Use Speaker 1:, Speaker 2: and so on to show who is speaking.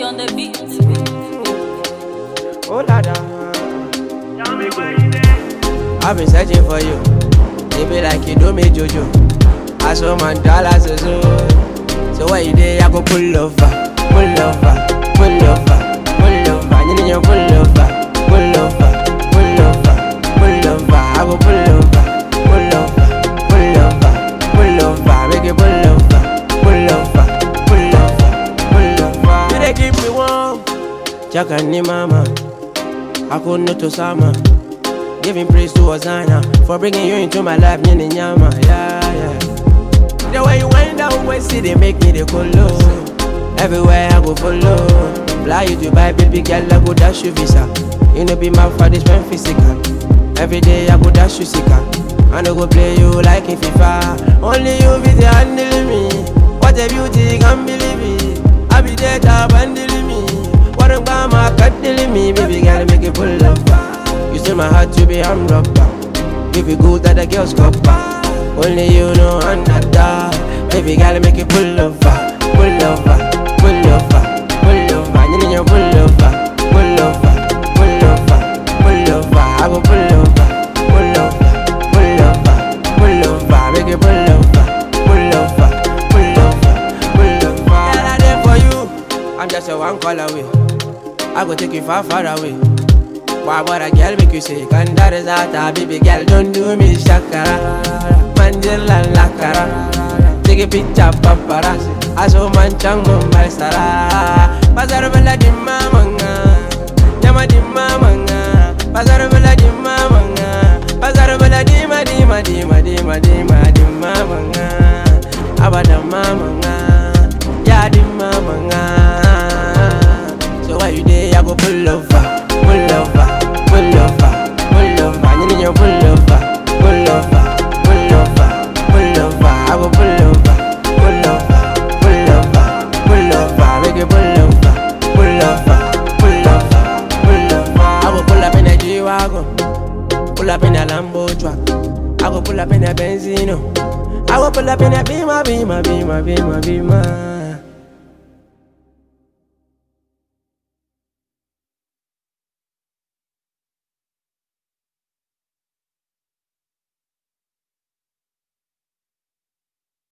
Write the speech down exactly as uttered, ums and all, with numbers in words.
Speaker 1: on the beat.
Speaker 2: Oh, Lada.
Speaker 3: Tell me where you there.
Speaker 2: I've been searching for you. They be like you do me Jojo. I saw my dollars so so. So where you there? I go pull over, pull over, pull over, pull over. You need your pull over, pull over, pull over, pull over. I go pull over, pull over, pull over, pull over. Make it pull over, pull over, pull over, pull over. You they keep me warm. Jaka ni mama, I could not to summer. Giving praise to Hosanna for bringing you into my life, nyini nyama, yeah, yeah. The way you wind down, when see they make me the colo. Everywhere I go follow. Fly you to buy, baby girl, I go dash you visa. You know be my father, spend physical. Every day I go dash you sika. I no go play you like in FIFA. Only you be the handling me. What a beauty, can't believe it. I be there to handling me. What a mama, cuddling me, baby girl, make it pull up. You still my heart to be I'm rubber. If you good that the girls go back. Only you know another. Baby girl make it pull over, pull over, pull over, pull over. You need your pull over, pull over, pull over, pull over. I go pull over, pull over, pull over, pull over. Make it pull over, pull over, pull over, pull over. Girl I there for you. I'm just a one call away. I go take you far, far away. Why would a girl make you sick? And that is out, a baby girl, don't do me shakara. Mandela lakara. Take a picture, paparazzi. I saw man chango maisara. Pasar bela di mamanga. Yama di mamanga. Pasar bela di mamanga. Pasar bela di ma di ma di ma di ma di ma di mamanga. Abada mamanga. Ya di mamanga. So why you there? I go pull over. Pull over, pull over, pull over. You need your pull over, pull over, pull over, pull over. I go pull over, pull over, pull over, pull over. Make it pull over, pull over, pull over, pull over. I go pull up in a G-Wagon, pull up in a Lambo truck. I go pull up in a Benzino. I go pull up in a Beamer, Beamer, Beamer, Beamer, Beamer.